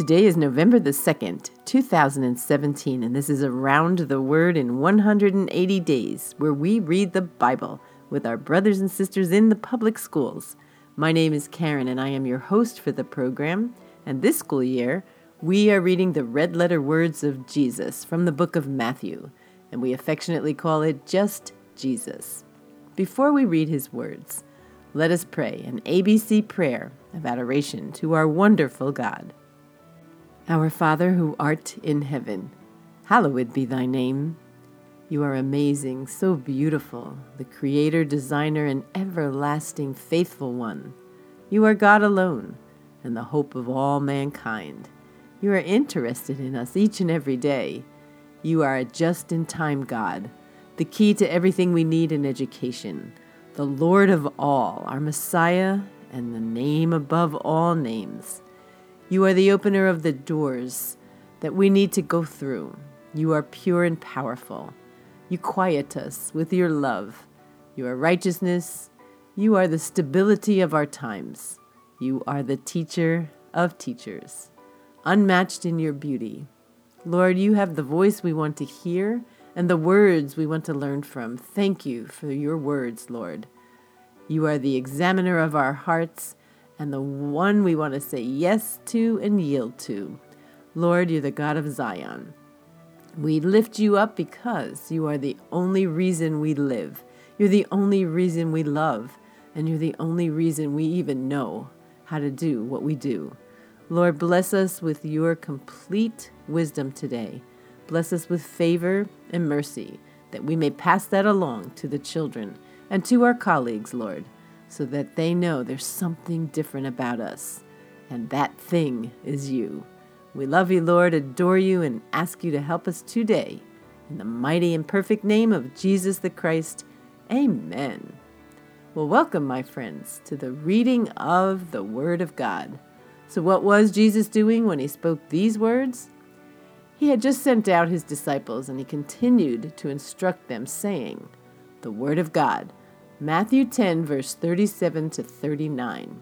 Today is November the 2nd, 2017, and this is Around the Word in 180 Days, where we read the Bible with our brothers and sisters in the public schools. My name is Karen, and I am your host for the program, and this school year, we are reading the red letter words of Jesus from the book of Matthew, and we affectionately call it Just Jesus. Before we read his words, let us pray an ABC prayer of adoration to our wonderful God. Our Father who art in heaven, hallowed be thy name. You are amazing, so beautiful, the creator, designer, and everlasting faithful one. You are God alone, and the hope of all mankind. You are interested in us each and every day. You are a just-in-time God, the key to everything we need in education, the Lord of all, our Messiah, and the name above all names. You are the opener of the doors that we need to go through. You are pure and powerful. You quiet us with your love. You are righteousness. You are the stability of our times. You are the teacher of teachers, unmatched in your beauty. Lord, you have the voice we want to hear and the words we want to learn from. Thank you for your words, Lord. You are the examiner of our hearts and the one we want to say yes to and yield to. Lord, you're the God of Zion. We lift you up because you are the only reason we live. You're the only reason we love, and you're the only reason we even know how to do what we do. Lord, bless us with your complete wisdom today. Bless us with favor and mercy, that we may pass that along to the children and to our colleagues, Lord, so that they know there's something different about us, and that thing is you. We love you, Lord, adore you, and ask you to help us today. In the mighty and perfect name of Jesus the Christ, amen. Well, welcome, my friends, to the reading of the Word of God. So what was Jesus doing when he spoke these words? He had just sent out his disciples, and he continued to instruct them, saying, the Word of God, Matthew 10, verse 37 to 39.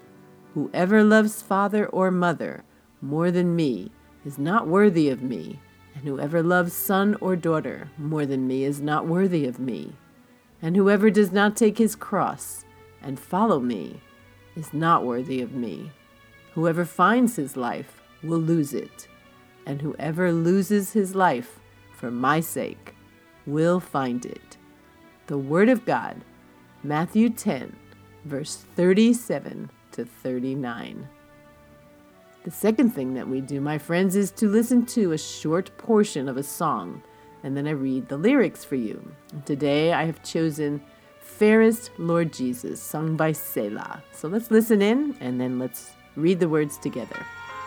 Whoever loves father or mother more than me is not worthy of me, and whoever loves son or daughter more than me is not worthy of me. And whoever does not take his cross and follow me is not worthy of me. Whoever finds his life will lose it, and whoever loses his life for my sake will find it. The Word of God, Matthew 10, verse 37 to 39. The second thing that we do, my friends, is to listen to a short portion of a song, and then I read the lyrics for you. And today I have chosen Fairest Lord Jesus, sung by Selah. So let's listen in, and then let's read the words together.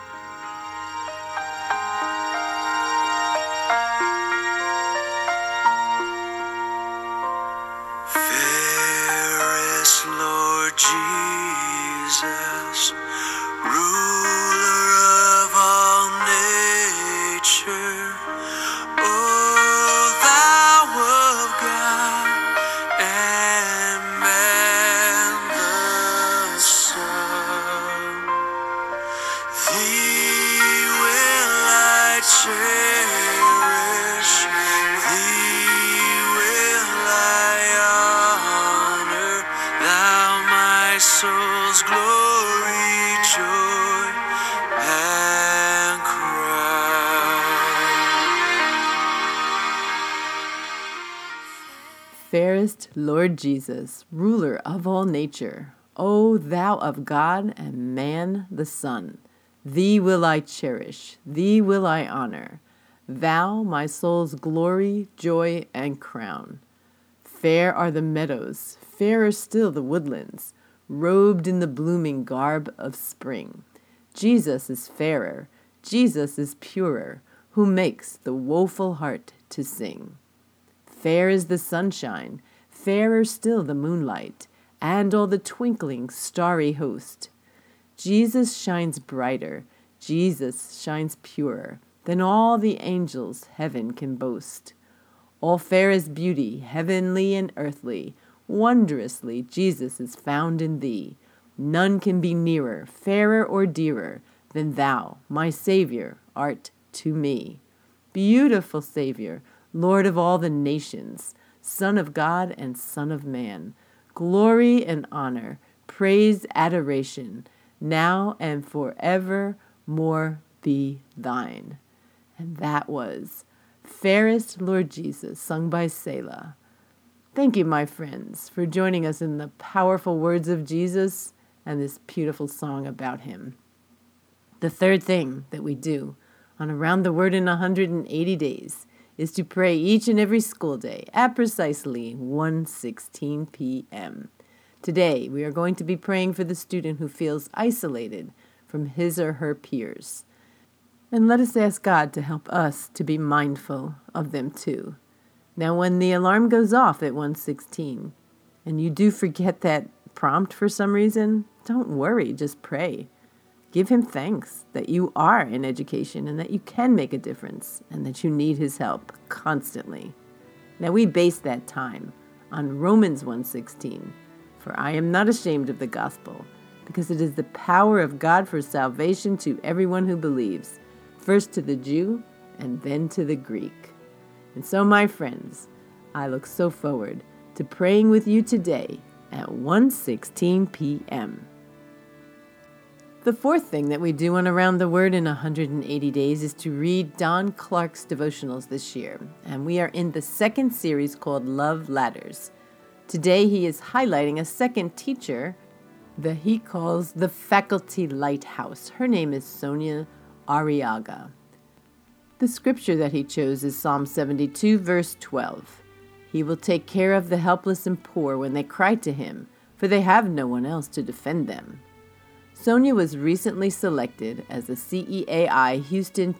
Fairest Lord Jesus, ruler of all nature, O thou of God and man the Son, thee will I cherish, thee will I honor, thou my soul's glory, joy, and crown. Fairest Lord Jesus, ruler of all nature, O thou of God and man the Son, thee will I cherish, thee will I honor, thou my soul's glory, joy, and crown. Fair are the meadows, fairer still the woodlands, robed in the blooming garb of spring. Jesus is fairer, Jesus is purer, who makes the woeful heart to sing. Fair is the sunshine, fairer still the moonlight, and all the twinkling starry host. Jesus shines brighter, Jesus shines purer, than all the angels heaven can boast. All fair is beauty, heavenly and earthly, wondrously Jesus is found in thee. None can be nearer, fairer or dearer, than thou, my Savior, art to me. Beautiful Savior, Lord of all the nations, Son of God and Son of man, glory and honor, praise, adoration, now and forever more be thine. And that was Fairest Lord Jesus, sung by Selah. Thank you, my friends, for joining us in the powerful words of Jesus and this beautiful song about him. The third thing that we do on Around the Word in 180 Days is to pray each and every school day at precisely 1:16 p.m. Today, we are going to be praying for the student who feels isolated from his or her peers. And let us ask God to help us to be mindful of them too. Now, when the alarm goes off at 1:16 and you do forget that prompt for some reason, don't worry, just pray. Give him thanks that you are in education and that you can make a difference and that you need his help constantly. Now, we base that time on Romans 1:16. For I am not ashamed of the gospel, because it is the power of God for salvation to everyone who believes, first to the Jew and then to the Greek. And so, my friends, I look so forward to praying with you today at 1:16 p.m. The fourth thing that we do on Around the Word in 180 Days is to read Don Clark's devotionals this year, and we are in the second series called Love Ladders. Today he is highlighting a second teacher that he calls the Faculty Lighthouse. Her name is Sonia Arriaga. The scripture that he chose is Psalm 72, verse 12. He will take care of the helpless and poor when they cry to him, for they have no one else to defend them. Sonia was recently selected as the CEAI Houston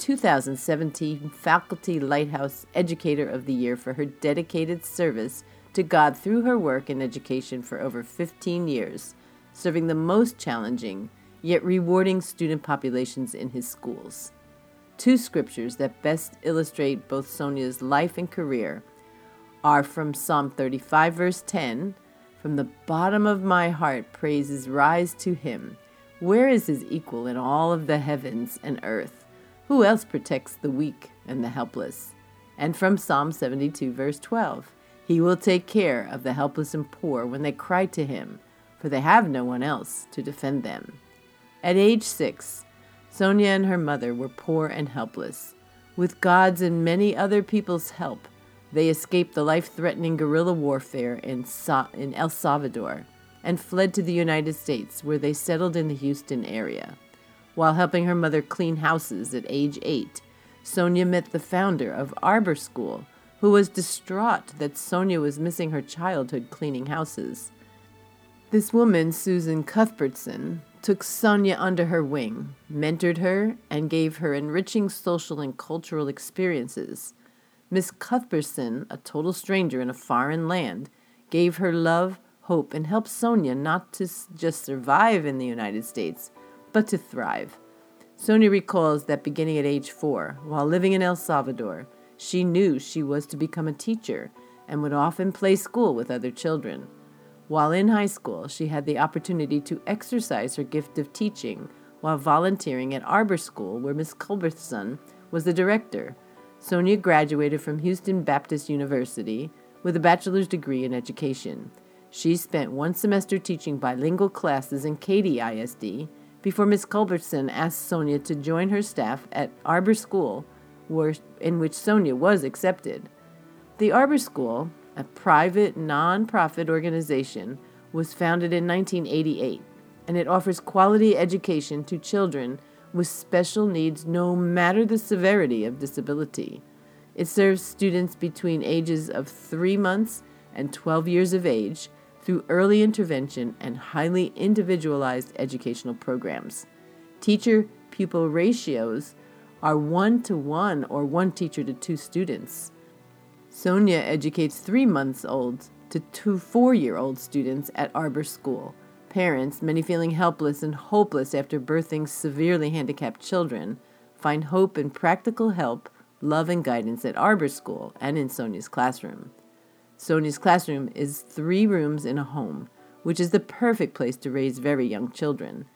2017 Faculty Lighthouse Educator of the Year for her dedicated service to God through her work in education for over 15 years, serving the most challenging yet rewarding student populations in his schools. Two scriptures that best illustrate both Sonia's life and career are from Psalm 35, verse 10, "From the bottom of my heart praises rise to him. Where is his equal in all of the heavens and earth? Who else protects the weak and the helpless?" And from Psalm 72, verse 12, "He will take care of the helpless and poor when they cry to him, for they have no one else to defend them." At age 6, Sonia and her mother were poor and helpless. With God's and many other people's help, they escaped the life-threatening guerrilla warfare in El Salvador and fled to the United States, where they settled in the Houston area. While helping her mother clean houses at age 8, Sonia met the founder of Arbor School, who was distraught that Sonia was missing her childhood cleaning houses. This woman, Susan Cuthbertson, took Sonia under her wing, mentored her, and gave her enriching social and cultural experiences. Miss Cuthbertson, a total stranger in a foreign land, gave her love, hope, and helped Sonia not to just survive in the United States, but to thrive. Sonia recalls that beginning at age 4, while living in El Salvador, she knew she was to become a teacher and would often play school with other children. While in high school, she had the opportunity to exercise her gift of teaching while volunteering at Arbor School, where Miss Culbertson was the director. Sonia graduated from Houston Baptist University with a bachelor's degree in education. She spent one semester teaching bilingual classes in Katy ISD before Miss Culbertson asked Sonia to join her staff at Arbor School, in which Sonia was accepted. The Arbor School, a private, non-profit organization, was founded in 1988, and it offers quality education to children with special needs no matter the severity of disability. It serves students between ages of 3 months and 12 years of age through early intervention and highly individualized educational programs. Teacher-pupil ratios are 1-to-1 or 1 teacher to 2 students. Sonia educates 3-month-old to 4-year-old students at Arbor School. Parents, many feeling helpless and hopeless after birthing severely handicapped children, find hope and practical help, love, and guidance at Arbor School and in Sonia's classroom. Sonia's classroom is 3 rooms in a home, which is the perfect place to raise very young children.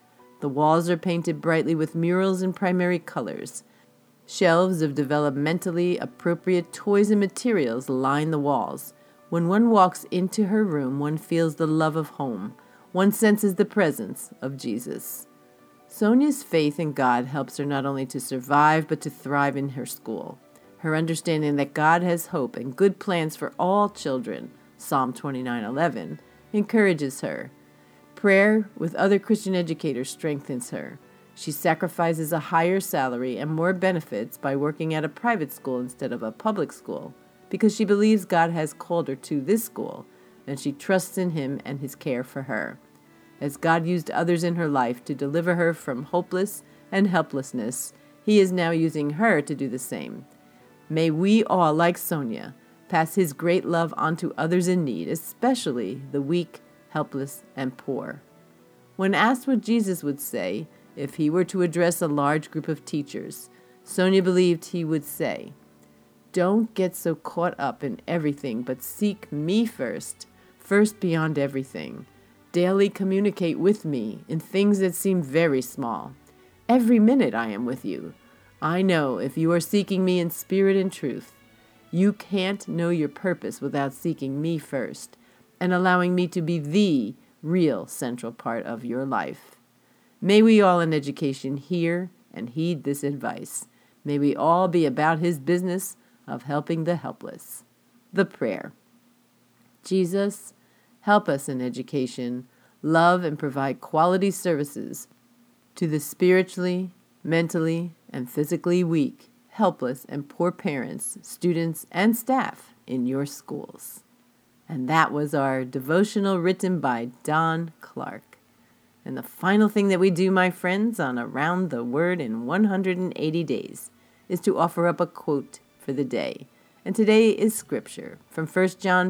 The walls are painted brightly with murals in primary colors. Shelves of developmentally appropriate toys and materials line the walls. When one walks into her room, one feels the love of home. One senses the presence of Jesus. Sonia's faith in God helps her not only to survive, but to thrive in her school. Her understanding that God has hope and good plans for all children, Psalm 29:11, encourages her. Prayer with other Christian educators strengthens her. She sacrifices a higher salary and more benefits by working at a private school instead of a public school because she believes God has called her to this school, and she trusts in Him and His care for her. As God used others in her life to deliver her from hopeless and helplessness, He is now using her to do the same. May we all, like Sonia, pass His great love on to others in need, especially the weak, helpless, and poor. When asked what Jesus would say if He were to address a large group of teachers, Sonia believed He would say, "Don't get so caught up in everything, but seek me first beyond everything. Daily communicate with me in things that seem very small. Every minute I am with you. I know if you are seeking me in spirit and truth. You can't know your purpose without seeking me first and allowing me to be the real central part of your life." May we all in education hear and heed this advice. May we all be about His business of helping the helpless. The prayer. Jesus, help us in education, love and provide quality services to the spiritually, mentally, and physically weak, helpless, and poor parents, students, and staff in your schools. And that was our devotional written by Don Clark. And the final thing that we do, my friends, on Around the Word in 180 Days is to offer up a quote for the day. And today is scripture from 1 John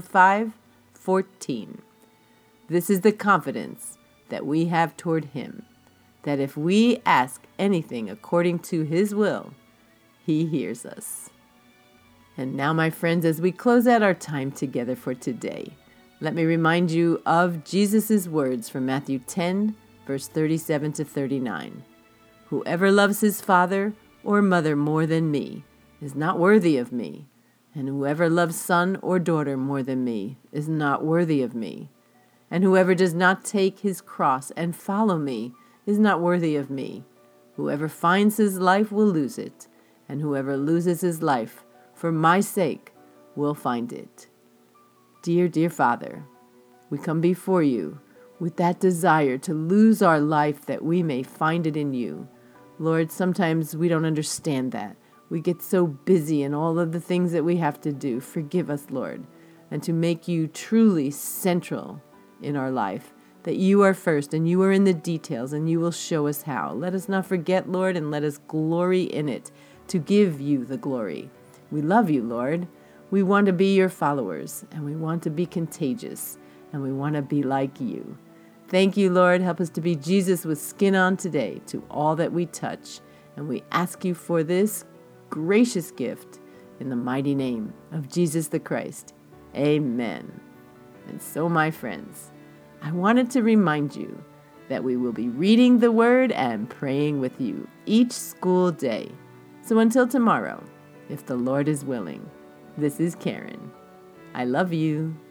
5:14. This is the confidence that we have toward Him, that if we ask anything according to His will, He hears us. And now, my friends, as we close out our time together for today, let me remind you of Jesus' words from Matthew 10, verse 37 to 39. Whoever loves his father or mother more than me is not worthy of me, and whoever loves son or daughter more than me is not worthy of me. And whoever does not take his cross and follow me is not worthy of me. Whoever finds his life will lose it, and whoever loses his life for my sake will find it. Dear, dear Father, we come before you with that desire to lose our life that we may find it in you. Lord, sometimes we don't understand that. We get so busy in all of the things that we have to do. Forgive us, Lord, and to make you truly central in our life, that you are first and you are in the details and you will show us how. Let us not forget, Lord, and let us glory in it to give you the glory. We love you, Lord. We want to be your followers, and we want to be contagious, and we want to be like you. Thank you, Lord. Help us to be Jesus with skin on today to all that we touch. And we ask you for this gracious gift in the mighty name of Jesus the Christ. Amen. And so, my friends, I wanted to remind you that we will be reading the Word and praying with you each school day. So until tomorrow, if the Lord is willing, this is Karen. I love you.